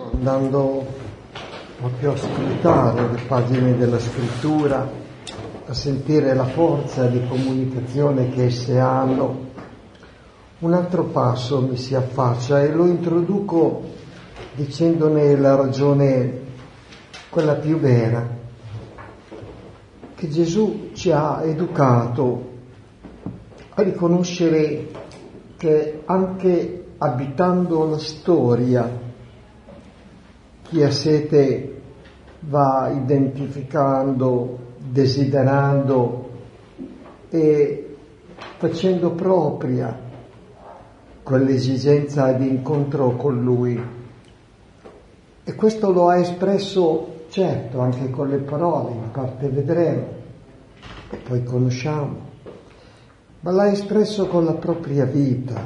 andando proprio a scrutare le pagine della scrittura, a sentire la forza di comunicazione che esse hanno, un altro passo mi si affaccia e lo introduco dicendone la ragione, quella più vera, che Gesù ci ha educato a riconoscere che anche abitando la storia, chi ha sete va identificando, desiderando e facendo propria quell'esigenza di incontro con Lui. E questo lo ha espresso, certo, anche con le parole, in parte vedremo, e poi conosciamo, ma l'ha espresso con la propria vita,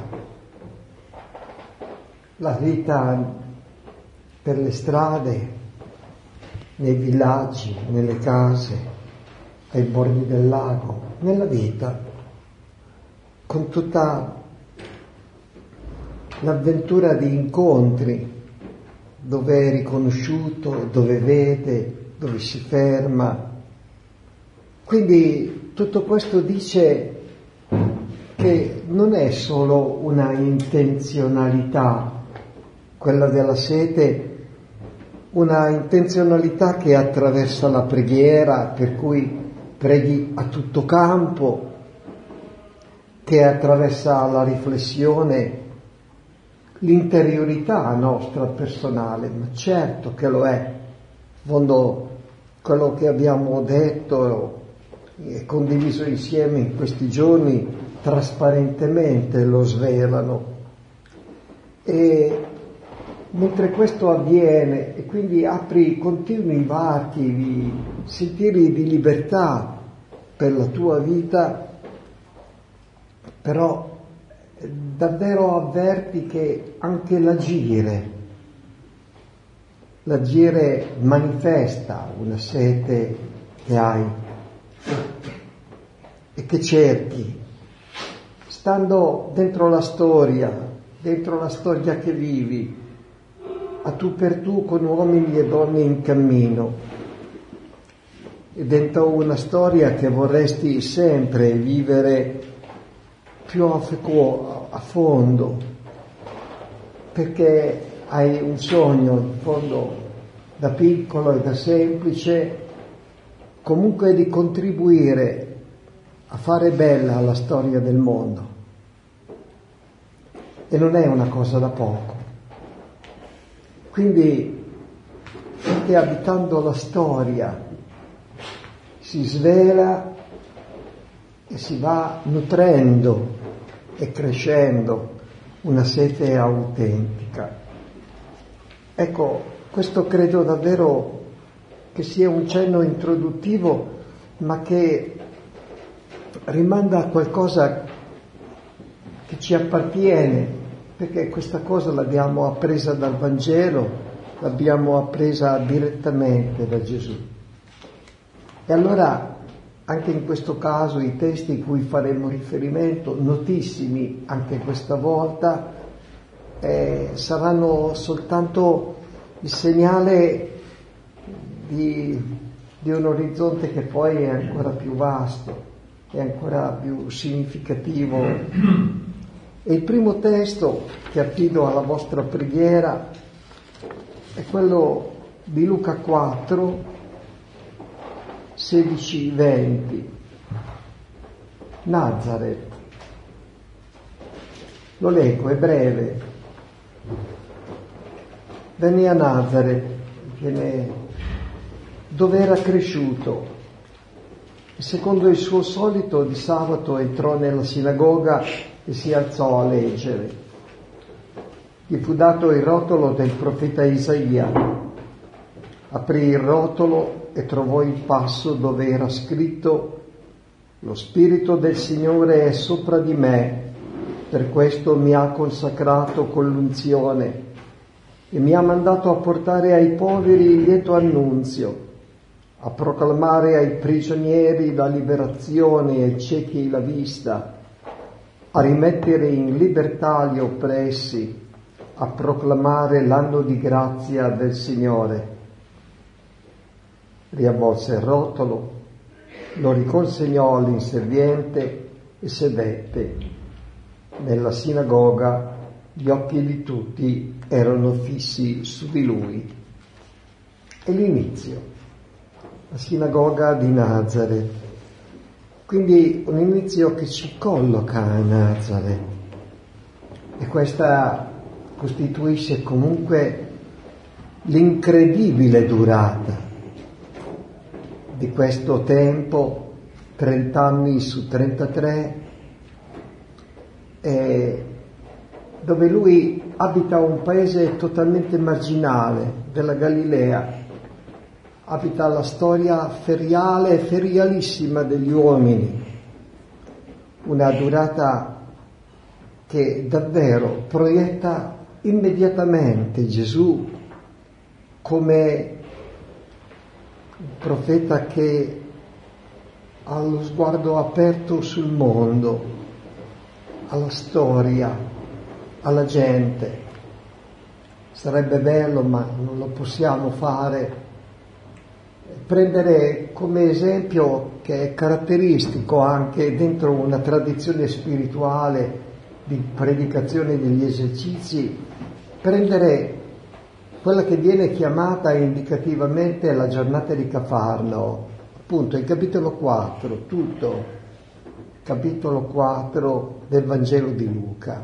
la vita per le strade, nei villaggi, nelle case, ai bordi del lago, nella vita, con tutta l'avventura di incontri, dove è riconosciuto, dove vede, dove si ferma. Quindi tutto questo dice che non è solo una intenzionalità, quella della sete, una intenzionalità che attraversa la preghiera, per cui preghi a tutto campo, che attraversa la riflessione, l'interiorità nostra personale, ma certo che lo è. In fondo quello che abbiamo detto e condiviso insieme in questi giorni trasparentemente lo svelano. E mentre questo avviene e quindi apri continui varchi, sentieri di libertà per la tua vita, però davvero avverti che anche l'agire manifesta una sete che hai e che cerchi, stando dentro la storia che vivi, a tu per tu con uomini e donne in cammino, e dentro una storia che vorresti sempre vivere più a fondo, perché hai un sogno in fondo da piccolo e da semplice, comunque di contribuire a fare bella la storia del mondo, e non è una cosa da poco. Quindi anche abitando la storia si svela e si va nutrendo e crescendo una sete autentica. Ecco, questo credo davvero che sia un cenno introduttivo, ma che rimanda a qualcosa che ci appartiene, perché questa cosa l'abbiamo appresa dal Vangelo, l'abbiamo appresa direttamente da Gesù. E allora, anche in questo caso, i testi cui faremo riferimento, notissimi anche questa volta, saranno soltanto il segnale di un orizzonte che poi è ancora più vasto, è ancora più significativo. E il primo testo che affido alla vostra preghiera è quello di Luca 4, 16-20. Nazaret. Lo leggo, è breve. Venne a Nazaret, dove era cresciuto, e secondo il suo solito di sabato entrò nella sinagoga e si alzò a leggere. Gli fu dato il rotolo del profeta Isaia. Aprì il rotolo e trovò il passo dove era scritto: lo Spirito del Signore è sopra di me, per questo mi ha consacrato con l'unzione e mi ha mandato a portare ai poveri il lieto annunzio, a proclamare ai prigionieri la liberazione e ai ciechi la vista, a rimettere in libertà gli oppressi, a proclamare l'anno di grazia del Signore. Riavvolse il rotolo, lo riconsegnò all'inserviente e sedette. Nella sinagoga gli occhi di tutti erano fissi su di lui. E l'inizio, la sinagoga di Nazareth. Quindi un inizio che ci colloca a Nazareth. E questa costituisce comunque l'incredibile durata di questo tempo, 30 anni su 33, dove lui abita un paese totalmente marginale della Galilea, abita la storia feriale e ferialissima degli uomini, una durata che davvero proietta immediatamente Gesù come un profeta che ha lo sguardo aperto sul mondo, alla storia, alla gente. Sarebbe bello, ma non lo possiamo fare, prendere come esempio, che è caratteristico anche dentro una tradizione spirituale di predicazione degli esercizi, prendere quella che viene chiamata indicativamente la giornata di Cafarnao, appunto il capitolo 4, tutto capitolo 4 del Vangelo di Luca,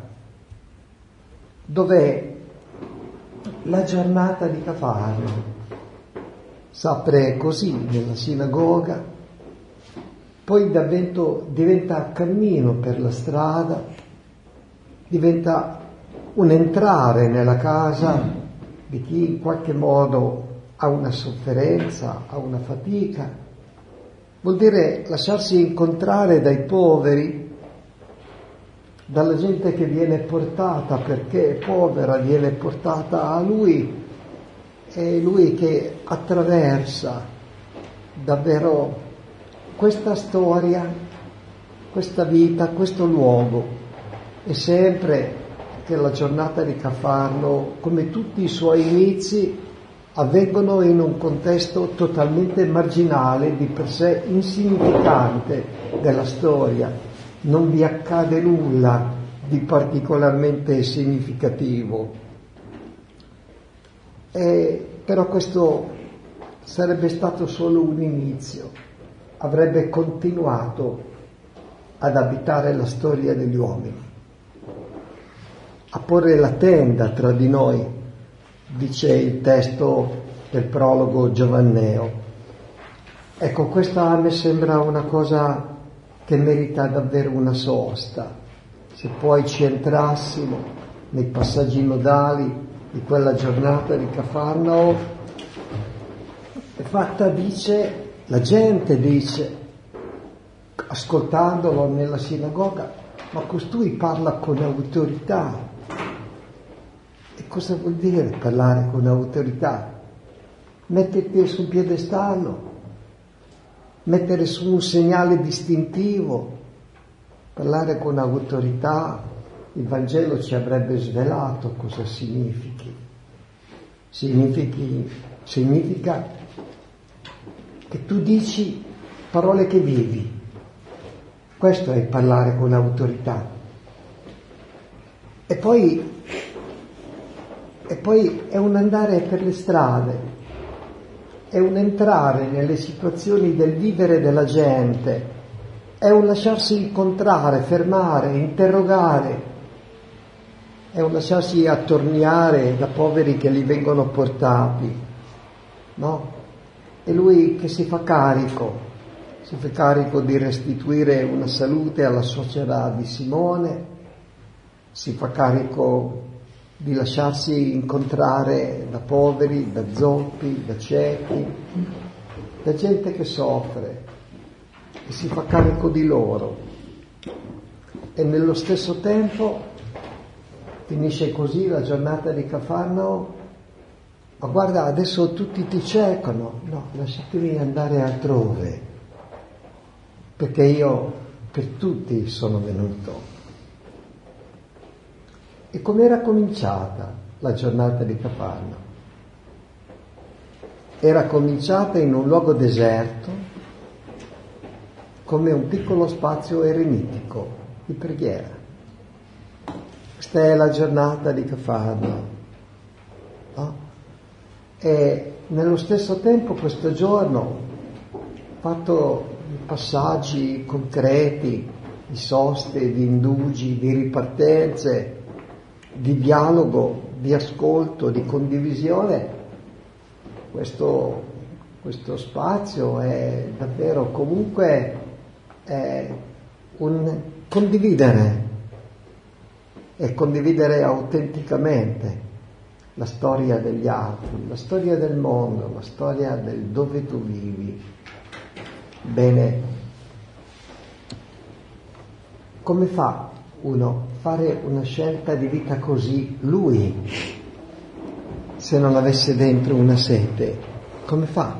dove la giornata di Cafarnao s'apre così nella sinagoga, poi diventa cammino per la strada, diventa un entrare nella casa di chi in qualche modo ha una sofferenza, ha una fatica. Vuol dire lasciarsi incontrare dai poveri, dalla gente che viene portata perché è povera, viene portata a lui, e lui che attraversa davvero questa storia, questa vita, questo luogo. E sempre che la giornata di Cafarnao, come tutti i suoi inizi, avvengono in un contesto totalmente marginale, di per sé insignificante della storia. Non vi accade nulla di particolarmente significativo. Però questo sarebbe stato solo un inizio, avrebbe continuato ad abitare la storia degli uomini, a porre la tenda tra di noi, dice il testo del prologo giovanneo. Ecco, questa a me sembra una cosa che merita davvero una sosta. Se poi ci entrassimo nei passaggi nodali di quella giornata di Cafarnao, è fatta, dice, la gente dice, ascoltandolo nella sinagoga, ma costui parla con autorità. E cosa vuol dire parlare con autorità? Metterti sul piedestallo, mettere su un segnale distintivo, parlare con autorità. Il Vangelo ci avrebbe svelato cosa significhi. Significa che tu dici parole che vivi. Questo è parlare con autorità. E poi è un andare per le strade, è un entrare nelle situazioni del vivere della gente, è un lasciarsi incontrare, fermare, interrogare, è un lasciarsi attorniare da poveri che gli vengono portati, no? E lui che si fa carico di restituire una salute alla suocera di Simone, si fa carico di lasciarsi incontrare da poveri, da zoppi, da ciechi, da gente che soffre, e si fa carico di loro. E nello stesso tempo finisce così la giornata di Cafarnao. Ma guarda, adesso tutti ti cercano. No, lasciatemi andare altrove, perché io per tutti sono venuto. E com'era cominciata la giornata di Cafarno? Era cominciata in un luogo deserto, come un piccolo spazio eremitico di preghiera. Questa è la giornata di Cafarno, no? E nello stesso tempo questo giorno fatto passaggi concreti di soste, di indugi, di ripartenze, di dialogo, di ascolto, di condivisione. Questo spazio è davvero comunque un condividere, e condividere autenticamente la storia degli altri, la storia del mondo, la storia del dove tu vivi. Bene, come fa uno a fare una scelta di vita così, lui, se non avesse dentro una sete? Come fa?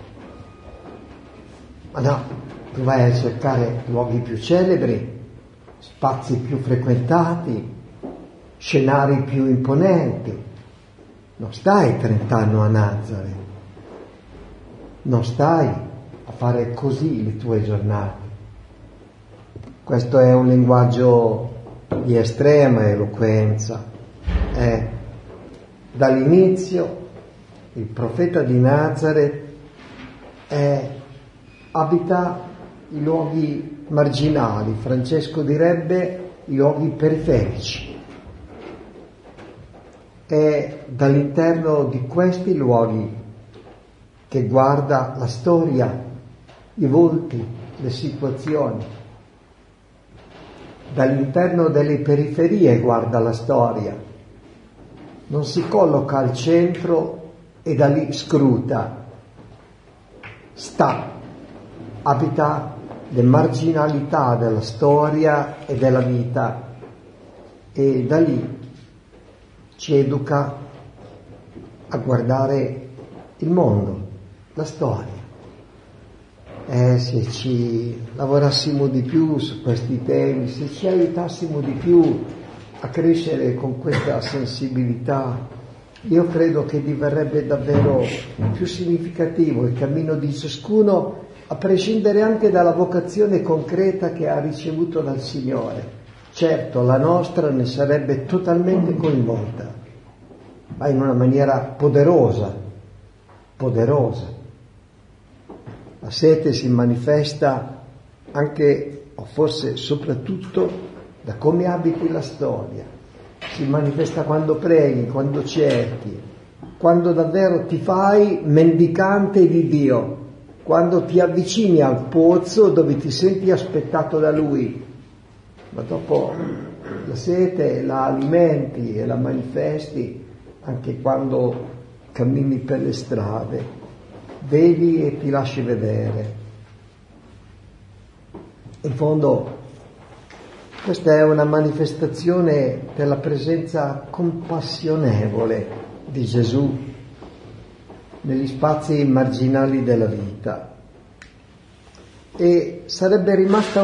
Ma no, tu vai a cercare luoghi più celebri, spazi più frequentati, scenari più imponenti. Non stai 30 anni a Nazareth, non stai a fare così le tue giornate. Questo è un linguaggio di estrema eloquenza. Dall'inizio il profeta di Nazareth abita i luoghi marginali, Francesco direbbe i luoghi periferici. È dall'interno di questi luoghi che guarda la storia, i volti, le situazioni. Dall'interno delle periferie guarda la storia, non si colloca al centro e da lì scruta, abita le marginalità della storia e della vita, e da lì ci educa a guardare il mondo, la storia. Se ci lavorassimo di più su questi temi, se ci aiutassimo di più a crescere con questa sensibilità, io credo che diverrebbe davvero più significativo il cammino di ciascuno, a prescindere anche dalla vocazione concreta che ha ricevuto dal Signore. Certo, la nostra ne sarebbe totalmente coinvolta, ma in una maniera poderosa. La sete si manifesta anche, o forse soprattutto, da come abiti la storia. Si manifesta quando preghi, quando cerchi, quando davvero ti fai mendicante di Dio, quando ti avvicini al pozzo dove ti senti aspettato da Lui. Ma dopo la sete la alimenti e la manifesti anche quando cammini per le strade, vedi e ti lasci vedere. In fondo questa è una manifestazione della presenza compassionevole di Gesù negli spazi marginali della vita, e sarebbe rimasta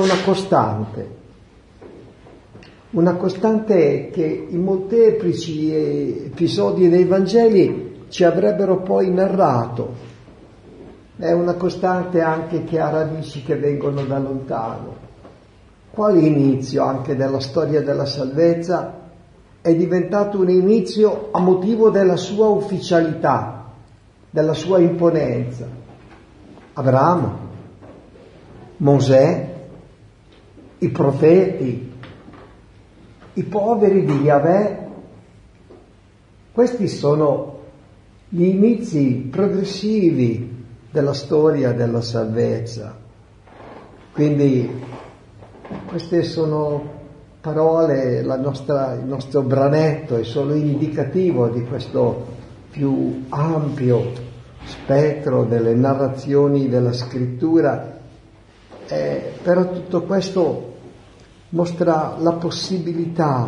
una costante che i molteplici episodi dei Vangeli ci avrebbero poi narrato. È una costante anche che ha radici che vengono da lontano. Quale inizio anche della storia della salvezza è diventato un inizio a motivo della sua ufficialità, della sua imponenza. Abramo, Mosè, i profeti, i poveri di Yahweh, questi sono gli inizi progressivi della storia della salvezza. Quindi queste sono parole, il nostro branetto è solo indicativo di questo più ampio spettro delle narrazioni della scrittura, però tutto questo mostra la possibilità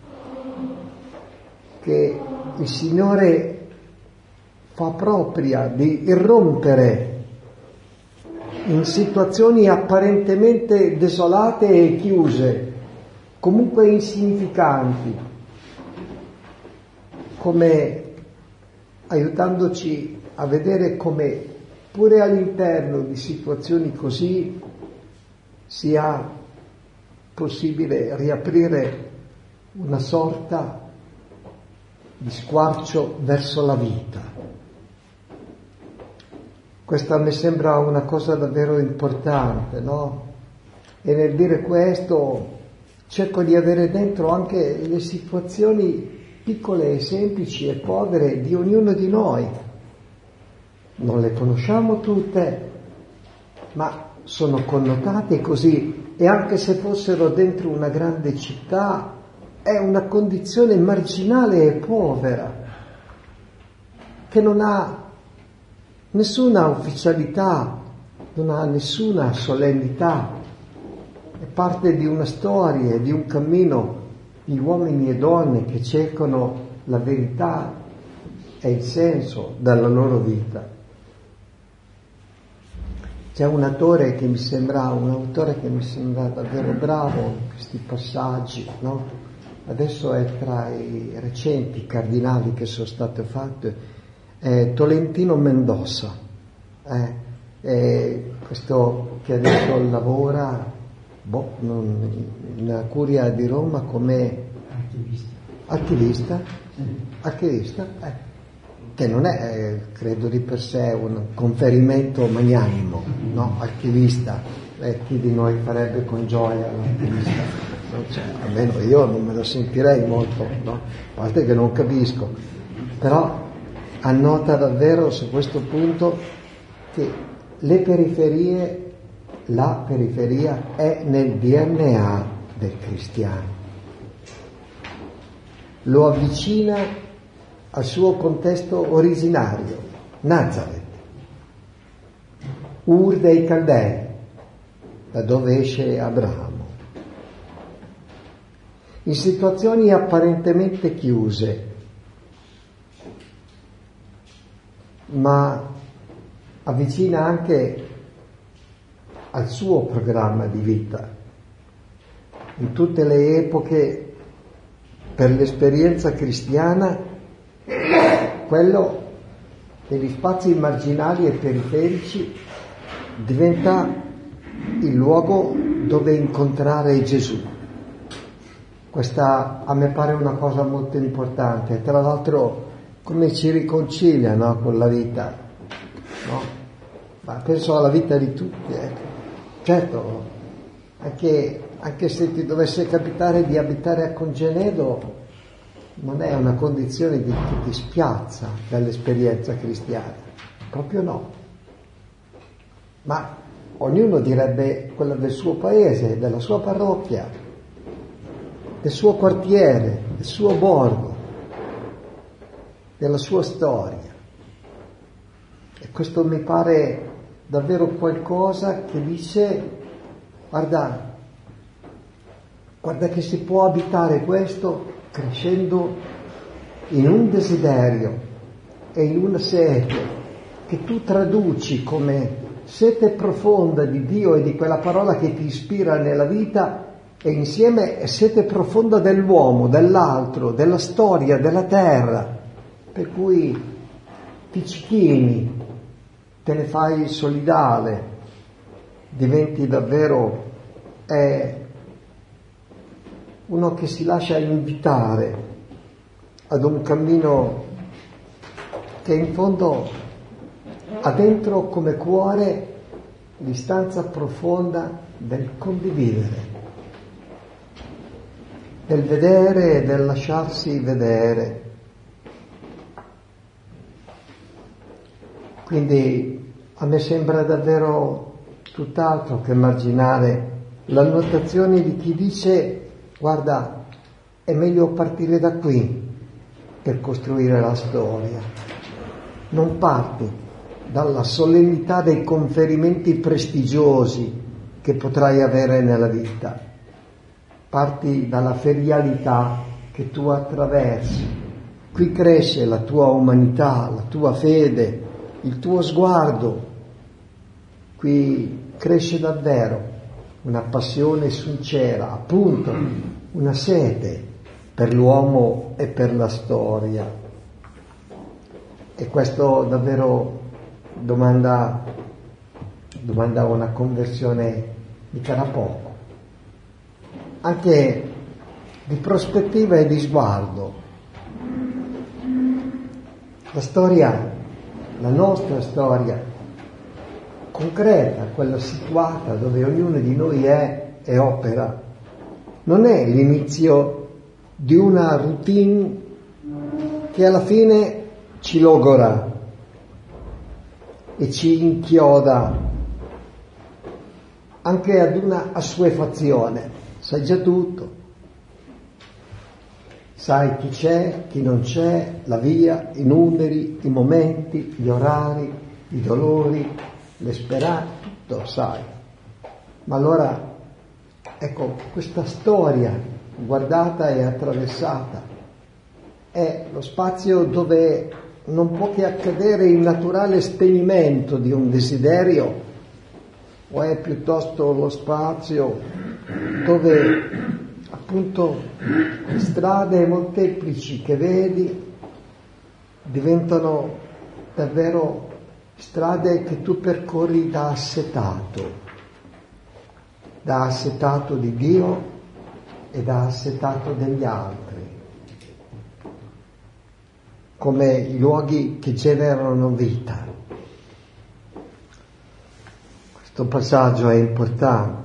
che il Signore fa propria di irrompere in situazioni apparentemente desolate e chiuse, comunque insignificanti, come aiutandoci a vedere come pure all'interno di situazioni così sia possibile riaprire una sorta di squarcio verso la vita. Questa mi sembra una cosa davvero importante, no? E nel dire questo cerco di avere dentro anche le situazioni piccole e semplici e povere di ognuno di noi. Non le conosciamo tutte, ma sono connotate così, e anche se fossero dentro una grande città è una condizione marginale e povera che non ha nessuna ufficialità, non ha nessuna solennità, è parte di una storia, di un cammino di uomini e donne che cercano la verità e il senso della loro vita. C'è un autore che mi sembra davvero bravo in questi passaggi, no? Adesso è tra i recenti cardinali che sono stati fatti, è Tolentino Mendoza, questo che adesso lavora nella curia di Roma come attivista, che non è, credo di per sé, un conferimento magnanimo, no? Attivista, chi di noi farebbe con gioia l'attivista? Cioè, almeno io non me lo sentirei molto, no? A parte che non capisco, però annota davvero su questo punto che la periferia è nel DNA del cristiano, lo avvicina al suo contesto originario, Nazareth, Ur dei Caldei, da dove esce Abramo. In situazioni apparentemente chiuse, ma avvicina anche al suo programma di vita. In tutte le epoche, per l'esperienza cristiana, quello degli spazi marginali e periferici diventa il luogo dove incontrare Gesù. Questa a me pare una cosa molto importante, tra l'altro come ci riconcilia, no, con la vita, no? Ma penso alla vita di tutti, certo, anche se ti dovesse capitare di abitare a Congenedo, non è una condizione che ti spiazza dall'esperienza cristiana, proprio no. Ma ognuno direbbe quella del suo paese, della sua parrocchia, del suo quartiere, del suo borgo, della sua storia. E questo mi pare davvero qualcosa che dice, guarda che si può abitare questo crescendo in un desiderio e in una sete che tu traduci come sete profonda di Dio e di quella parola che ti ispira nella vita, e insieme è sete profonda dell'uomo, dell'altro, della storia, della terra, per cui ti ci chini, te ne fai solidale, diventi davvero uno che si lascia invitare ad un cammino che in fondo ha dentro come cuore l'istanza profonda del condividere, del vedere e del lasciarsi vedere. Quindi a me sembra davvero tutt'altro che marginale l'annotazione di chi dice: guarda, è meglio partire da qui per costruire la storia. Non parti dalla solennità dei conferimenti prestigiosi che potrai avere nella vita. Parti dalla ferialità che tu attraversi. Qui cresce la tua umanità, la tua fede, il tuo sguardo. Qui cresce davvero una passione sincera, appunto, una sete per l'uomo e per la storia. E questo davvero domanda una conversione mica da poco, anche di prospettiva e di sguardo. La storia, la nostra storia concreta, quella situata dove ognuno di noi è e opera, non è l'inizio di una routine che alla fine ci logora e ci inchioda anche ad una assuefazione. Sai già tutto, sai chi c'è, chi non c'è, la via, i numeri, i momenti, gli orari, i dolori, le speranze, tutto sai. Ma allora, ecco, questa storia guardata e attraversata è lo spazio dove non può che accadere il naturale spegnimento di un desiderio, o è piuttosto lo spazio dove appunto le strade molteplici che vedi diventano davvero strade che tu percorri da assetato di Dio e da assetato degli altri, come luoghi che generano vita. Questo passaggio è importante,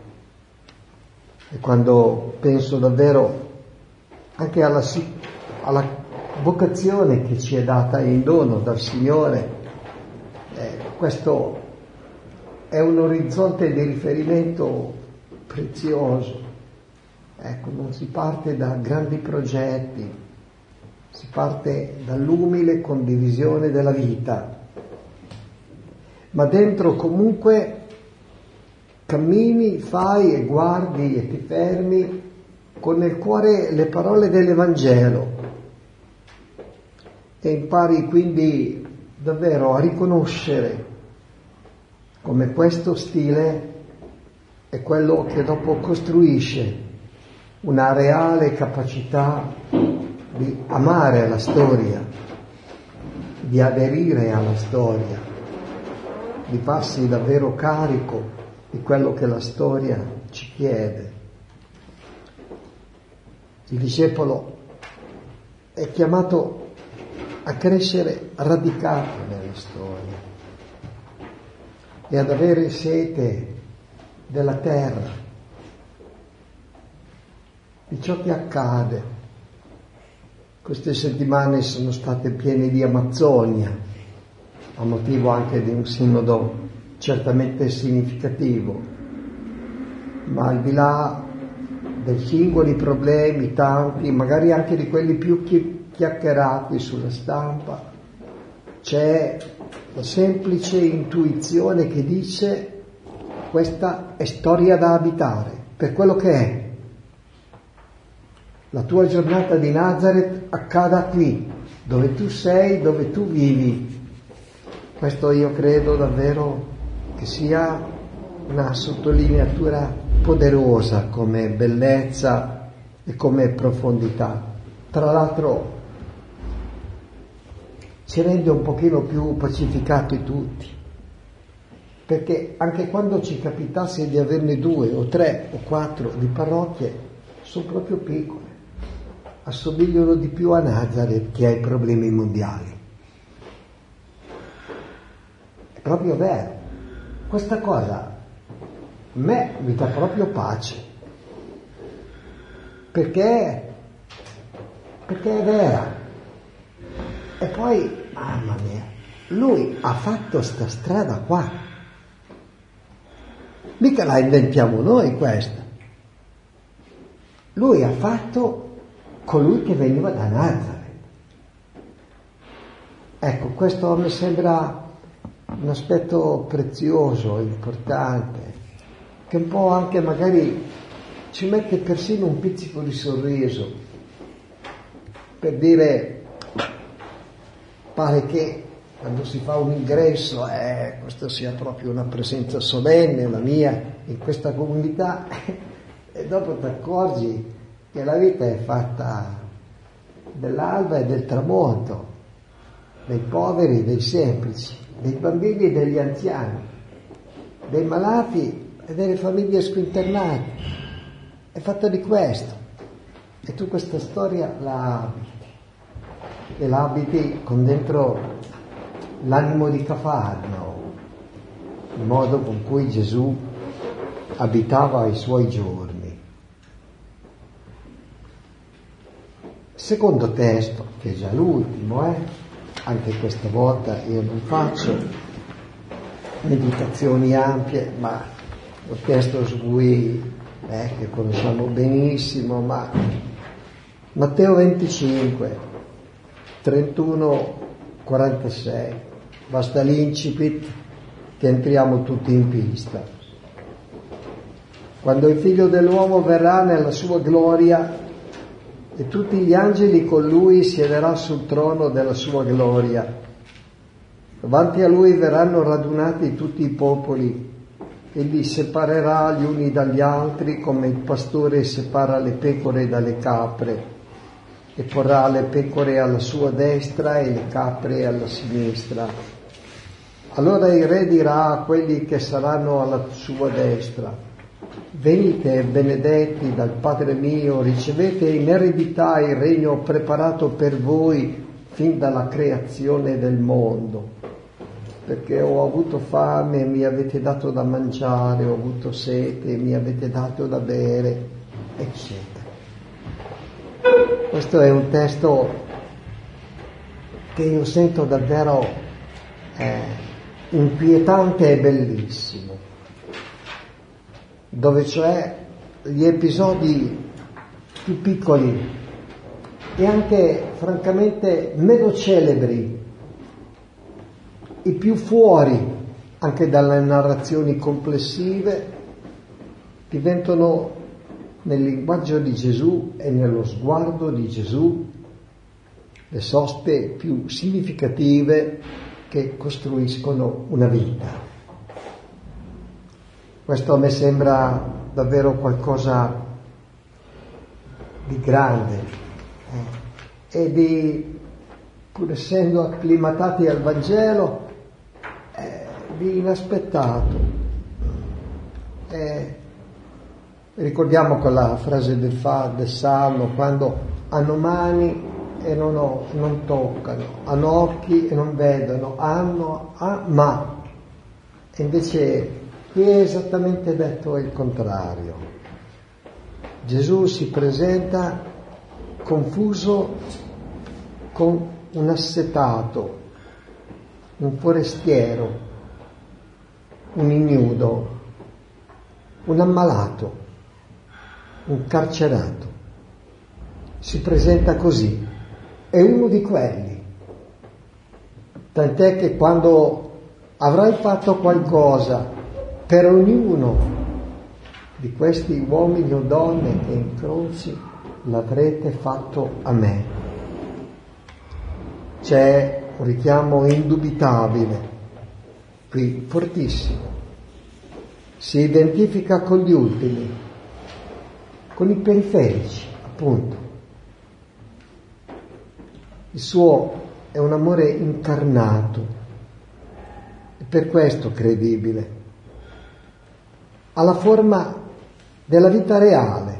e quando penso davvero anche alla vocazione che ci è data in dono dal Signore, questo è un orizzonte di riferimento prezioso. Ecco, non si parte da grandi progetti, si parte dall'umile condivisione della vita, ma dentro comunque cammini, fai e guardi e ti fermi con nel cuore le parole dell'Evangelo e impari quindi davvero a riconoscere come questo stile è quello che dopo costruisce una reale capacità di amare la storia, di aderire alla storia, di farsi davvero carico di quello che la storia ci chiede. Il discepolo è chiamato a crescere radicato nella storia e ad avere sete della terra, di ciò che accade. Queste settimane sono state piene di Amazzonia, a motivo anche di un sinodo certamente significativo, ma al di là dei singoli problemi, tanti, magari anche di quelli più chiacchierati sulla stampa, c'è la semplice intuizione che dice: questa è storia da abitare, per quello che è. La tua giornata di Nazareth accada qui, dove tu sei, dove tu vivi. Questo io credo davvero che sia una sottolineatura poderosa come bellezza e come profondità. Tra l'altro ci rende un pochino più pacificati tutti, perché anche quando ci capitasse di averne 2 o 3 o 4 di parrocchie, sono proprio piccole, assomigliano di più a Nazareth che ai problemi mondiali. È proprio vero. Questa cosa a me mi dà proprio pace, perché è vera. E poi, mamma mia, lui ha fatto sta strada qua, mica la inventiamo noi questa. Lui ha fatto colui che veniva da Nazareth. Ecco, questo mi sembra un aspetto prezioso, importante, che un po' anche magari ci mette persino un pizzico di sorriso, per dire, pare che quando si fa un ingresso, questa sia proprio una presenza solenne, la mia, in questa comunità, e dopo ti accorgi che la vita è fatta dell'alba e del tramonto, dei poveri, dei semplici, dei bambini e degli anziani, dei malati e delle famiglie squinternate. È fatta di questo. E tu questa storia la abiti. E la abiti con dentro l'animo di Cafarnao, il modo con cui Gesù abitava i suoi giorni. Secondo testo, che è già l'ultimo, anche questa volta io non faccio meditazioni ampie, ma un testo su cui che conosciamo benissimo, ma Matteo 25, 31, 46, basta l'incipit che entriamo tutti in pista. Quando il Figlio dell'uomo verrà nella sua gloria e tutti gli angeli con lui, siederà sul trono della sua gloria. Davanti a lui verranno radunati tutti i popoli. Egli separerà gli uni dagli altri come il pastore separa le pecore dalle capre e porrà le pecore alla sua destra e le capre alla sinistra. Allora il re dirà a quelli che saranno alla sua destra: venite benedetti dal Padre mio, ricevete in eredità il regno preparato per voi fin dalla creazione del mondo. Perché ho avuto fame e mi avete dato da mangiare, ho avuto sete e mi avete dato da bere, eccetera. Questo è un testo che io sento davvero inquietante e bellissimo, dove cioè gli episodi più piccoli e anche francamente meno celebri, i più fuori anche dalle narrazioni complessive, diventano nel linguaggio di Gesù e nello sguardo di Gesù le soste più significative che costruiscono una vita. Questo a me sembra davvero qualcosa di grande e di, pur essendo acclimatati al Vangelo, di inaspettato. Ricordiamo quella frase del Salmo, quando hanno mani e non toccano, hanno occhi e non vedono, ma. E invece qui è esattamente detto il contrario. Gesù si presenta confuso con un assetato, un forestiero, un ignudo, un ammalato, un carcerato. Si presenta così, è uno di quelli. Tant'è che quando avrai fatto qualcosa per ognuno di questi uomini o donne che incroci, l'avrete fatto a me. C'è un richiamo indubitabile qui, fortissimo. Si identifica con gli ultimi, con i periferici, appunto. Il suo è un amore incarnato e per questo credibile. Ha la forma della vita reale,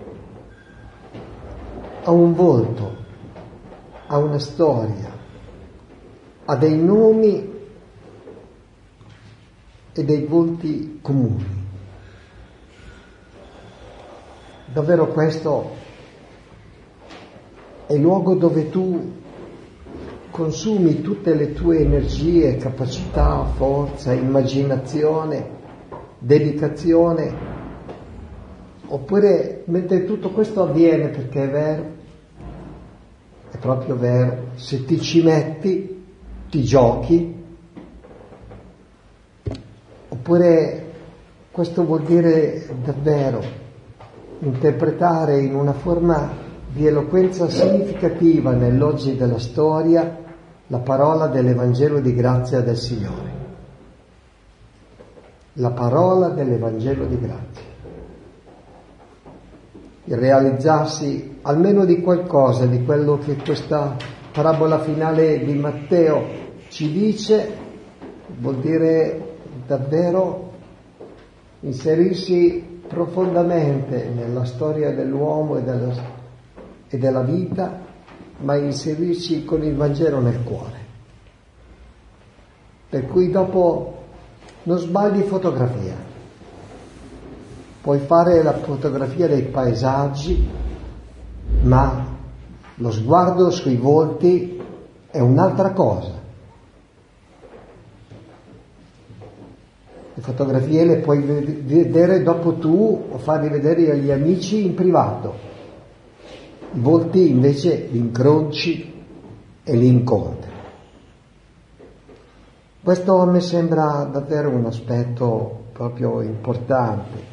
ha un volto, ha una storia, ha dei nomi e dei volti comuni. Davvero questo è il luogo dove tu consumi tutte le tue energie, capacità, forza, immaginazione, dedicazione, oppure mentre tutto questo avviene, perché è vero, è proprio vero, se ti ci metti, ti giochi. Oppure questo vuol dire davvero interpretare in una forma di eloquenza significativa nell'oggi della storia la parola dell'Evangelo di grazia del Signore. La parola dell'Evangelo di grazia. Il realizzarsi almeno di qualcosa di quello che questa parabola finale di Matteo ci dice, vuol dire davvero inserirsi profondamente nella storia dell'uomo e della vita, ma inserirsi con il Vangelo nel cuore. Per cui dopo non sbagli fotografia. Puoi fare la fotografia dei paesaggi, ma lo sguardo sui volti è un'altra cosa. Le fotografie le puoi vedere dopo tu o farli vedere agli amici in privato. I volti invece li incroci e li incontri. Questo a me sembra davvero un aspetto proprio importante.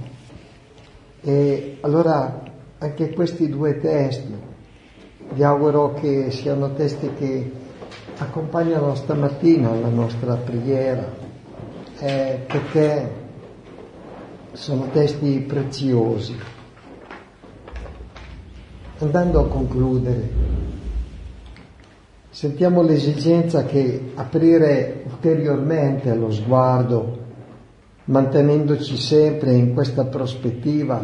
E allora anche questi due testi vi auguro che siano testi che accompagnano stamattina la nostra preghiera, perché sono testi preziosi. Andando a concludere, sentiamo l'esigenza che aprire ulteriormente lo sguardo, mantenendoci sempre in questa prospettiva,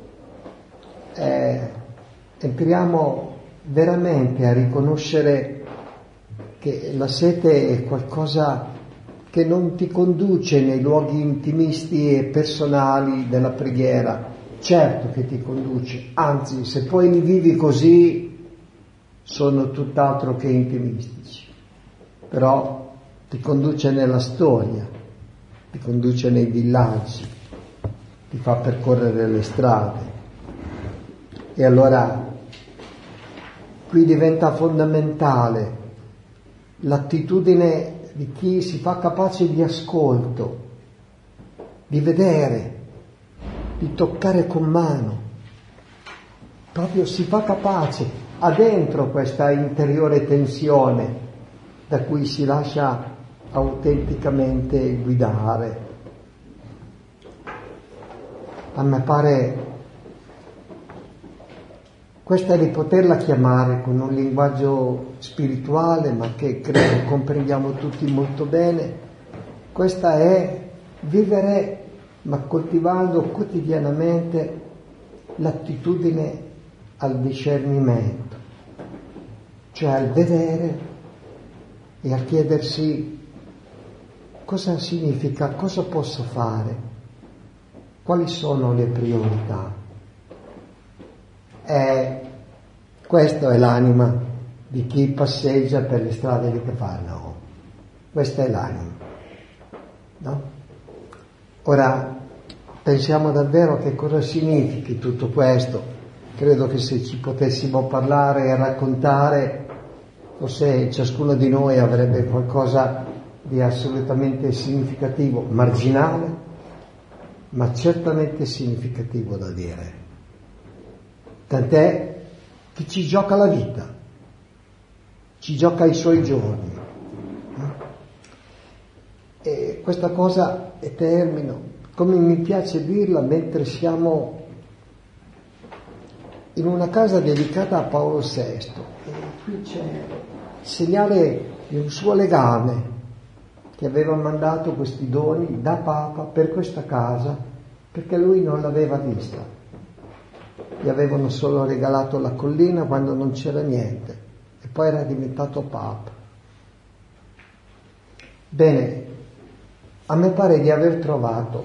entriamo veramente a riconoscere che la sete è qualcosa che non ti conduce nei luoghi intimisti e personali della preghiera. Certo che ti conduce, anzi, se poi li vivi così, sono tutt'altro che intimistici. Però ti conduce nella storia, ti conduce nei villaggi, ti fa percorrere le strade. E allora qui diventa fondamentale l'attitudine di chi si fa capace di ascolto, di vedere, di toccare con mano, proprio si fa capace, ha dentro questa interiore tensione da cui si lascia autenticamente guidare. A me pare questa di poterla chiamare con un linguaggio spirituale, ma che credo comprendiamo tutti molto bene. Questa è vivere, ma coltivando quotidianamente l'attitudine al discernimento, cioè al vedere e a chiedersi cosa significa, cosa posso fare, quali sono le priorità. Questo è l'anima di chi passeggia per le strade di Cafarnao. Questa è l'anima, no? Ora pensiamo davvero che cosa significhi tutto questo. Credo che se ci potessimo parlare e raccontare, forse ciascuno di noi avrebbe qualcosa di assolutamente significativo, marginale, ma certamente significativo da dire. Tant'è che ci gioca la vita, ci gioca i suoi giorni. E questa cosa, e termino, come mi piace dirla, mentre siamo in una casa dedicata a Paolo VI, e qui c'è il segnale di un suo legame che aveva mandato questi doni da Papa per questa casa, perché lui non l'aveva vista. Gli avevano solo regalato la collina quando non c'era niente e poi era diventato Papa. Bene, a me pare di aver trovato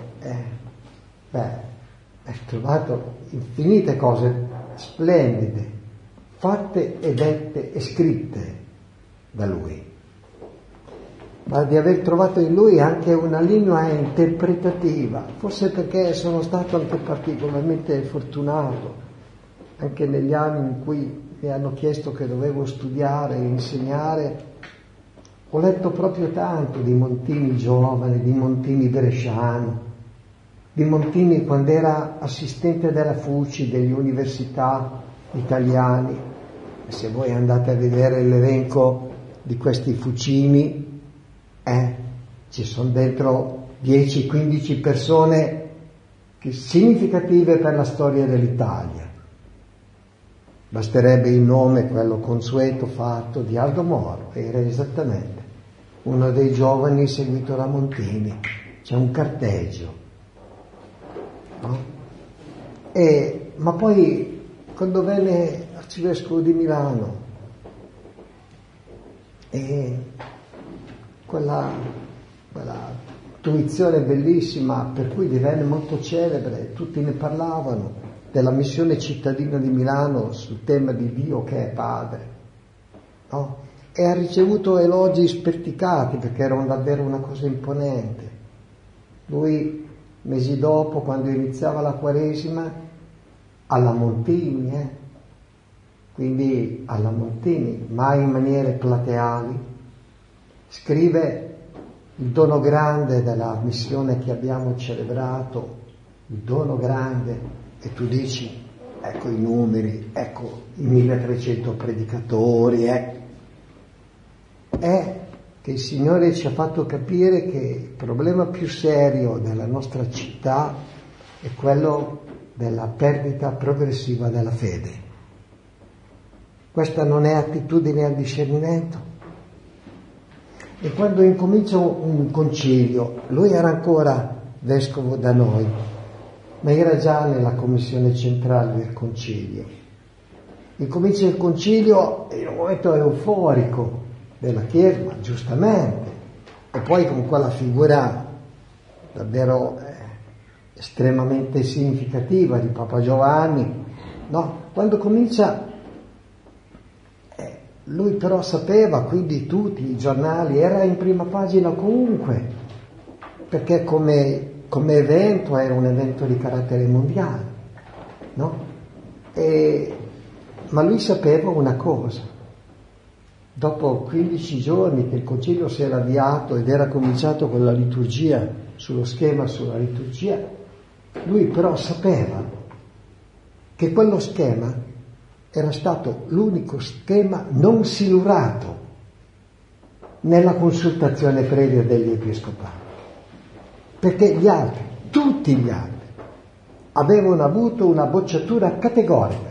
trovato infinite cose splendide, fatte e dette e scritte da lui, ma di aver trovato in lui anche una lingua interpretativa, forse perché sono stato anche particolarmente fortunato, anche negli anni in cui mi hanno chiesto che dovevo studiare e insegnare. Ho letto proprio tanto di Montini giovane, di Montini bresciano, di Montini quando era assistente della FUCI, delle università italiane. E se voi andate a vedere l'elenco di questi fucini, ci sono dentro 10-15 persone significative per la storia dell'Italia. Basterebbe il nome, quello consueto fatto, di Aldo Moro. Era esattamente uno dei giovani seguito da Montini. C'è un carteggio, no? Ma poi, quando venne arcivescovo di Milano, e quella intuizione bellissima per cui divenne molto celebre, tutti ne parlavano, della missione cittadina di Milano sul tema di Dio che è Padre, no? E ha ricevuto elogi sperticati perché era davvero una cosa imponente. Lui, mesi dopo, quando iniziava la Quaresima, alla Montini, quindi alla Montini, mai in maniere plateali, scrive il dono grande della missione che abbiamo celebrato, il dono grande. E tu dici, ecco i numeri, ecco i 1300 predicatori, è che il Signore ci ha fatto capire che il problema più serio della nostra città è quello della perdita progressiva della fede. Questa non è attitudine al discernimento. E quando incomincia un concilio, lui era ancora vescovo da noi, ma era già nella commissione centrale del concilio. Incomincia il concilio in un momento euforico della Chiesa, ma giustamente, e poi con quella figura davvero estremamente significativa di Papa Giovanni, no? Quando comincia, lui però sapeva, quindi tutti i giornali, era in prima pagina comunque, perché come evento era un evento di carattere mondiale, no? Ma lui sapeva una cosa: dopo 15 giorni che il concilio si era avviato ed era cominciato con la liturgia, sullo schema sulla liturgia, lui però sapeva che quello schema era stato l'unico schema non silurato nella consultazione previa degli episcopali. Perché gli altri, tutti gli altri, avevano avuto una bocciatura categorica.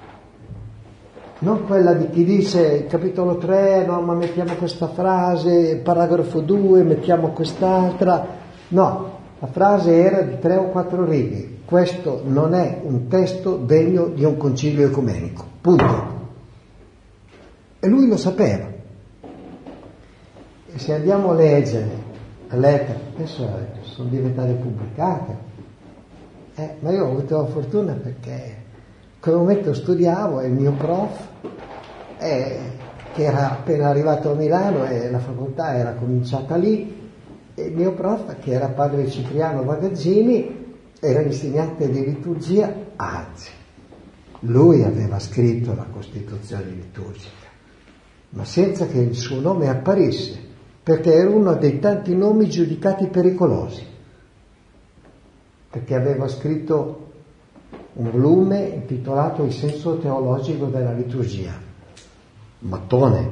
Non quella di chi dice, capitolo 3, no, ma mettiamo questa frase, paragrafo 2, mettiamo quest'altra. No, la frase era di 3 o 4 righe. Questo non è un testo degno di un concilio ecumenico. Punto. E lui lo sapeva. E se andiamo a leggere le lettere, adesso sono diventate pubblicate, ma io ho avuto la fortuna perché in quel momento studiavo e il mio prof, che era appena arrivato a Milano e la facoltà era cominciata lì, e il mio prof, che era padre Cipriano Magazzini, era insegnante di liturgia, anzi, lui aveva scritto la Costituzione liturgica, ma senza che il suo nome apparisse, perché era uno dei tanti nomi giudicati pericolosi, perché aveva scritto un volume intitolato Il senso teologico della liturgia. Mattone,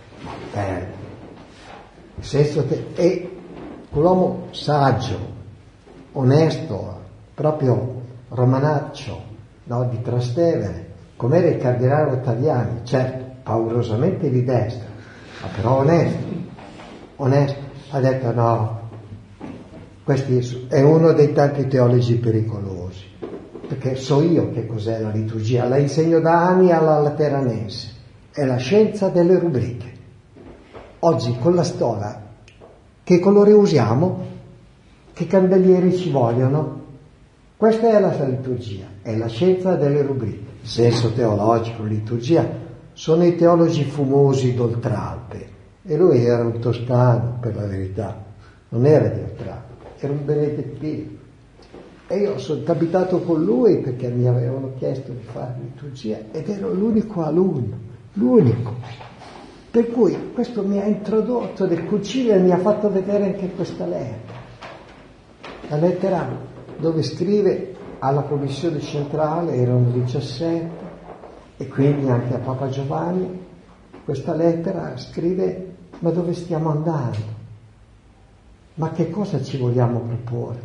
e quell'uomo saggio, onesto, proprio romanaccio, no, di Trastevere, come era il cardinale Ottaviani, certo, paurosamente di destra, ma però onesto, ha detto no, questo è uno dei tanti teologi pericolosi, perché so io che cos'è la liturgia, la insegno da anni alla Lateranense, è la scienza delle rubriche. Oggi con la stola, che colore usiamo? Che candelieri ci vogliono? Questa è la liturgia, è la scienza delle rubriche. Il senso teologico, liturgia, sono i teologi fumosi d'Oltralpe. E lui era un toscano, per la verità, non era di Oltralpe, era un benedettino. E io sono capitato con lui perché mi avevano chiesto di fare liturgia ed ero l'unico alunno, l'unico. Per cui questo mi ha introdotto nel concilio e mi ha fatto vedere anche questa lettera. La lettera dove scrive alla commissione centrale, erano 17, e quindi anche a Papa Giovanni, questa lettera scrive: ma dove stiamo andando? Ma che cosa ci vogliamo proporre?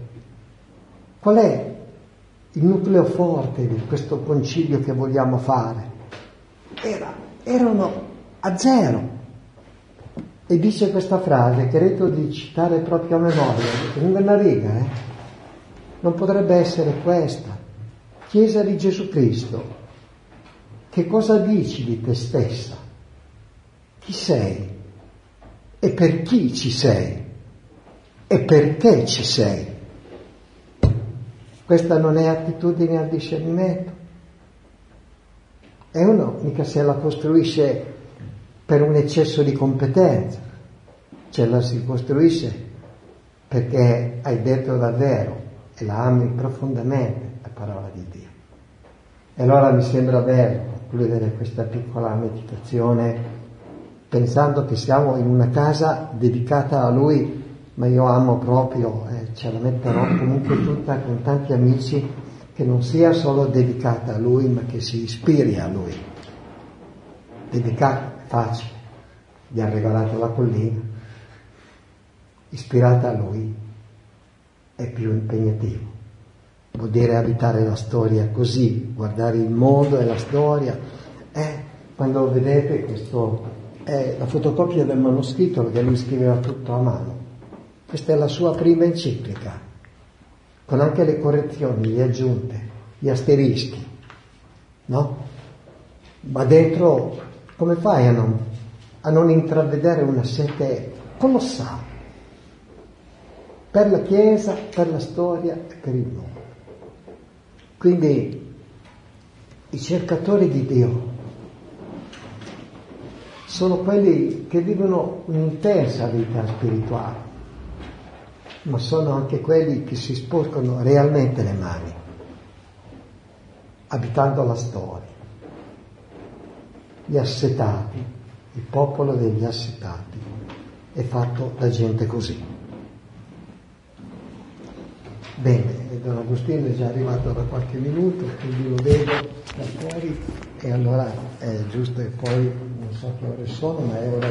Qual è il nucleo forte di questo concilio che vogliamo fare? erano a zero. E dice questa frase, credo di citare proprio a memoria, in una riga, non potrebbe essere questa. Chiesa di Gesù Cristo, che cosa dici di te stessa? Chi sei? E per chi ci sei? E perché ci sei? Questa non è attitudine al discernimento. E uno mica se la costruisce per un eccesso di competenza, ce la si costruisce perché hai detto davvero e la ami profondamente la parola di Dio. E allora mi sembra bello concludere questa piccola meditazione pensando che siamo in una casa dedicata a Lui, ma io amo proprio, ce la metterò comunque tutta con tanti amici, che non sia solo dedicata a Lui, ma che si ispiri a Lui. Dedicata è facile, gli ha regalato la collina, ispirata a Lui è più impegnativo. Vuol dire abitare la storia così, guardare il mondo e la storia. Quando vedete questo, è la fotocopia del manoscritto, perché lui scriveva tutto a mano. Questa è la sua prima enciclica, con anche le correzioni, le aggiunte, gli asterischi, no? Ma dentro, come fai a non intravedere una sete colossale per la Chiesa, per la storia e per il mondo? Quindi i cercatori di Dio sono quelli che vivono un'intensa vita spirituale, ma sono anche quelli che si sporcano realmente le mani, abitando la storia. Gli assetati, il popolo degli assetati è fatto da gente così. Bene, Don Agostino è già arrivato da qualche minuto, quindi lo vedo da fuori, e allora è giusto che poi, non so che ore sono, ma è ora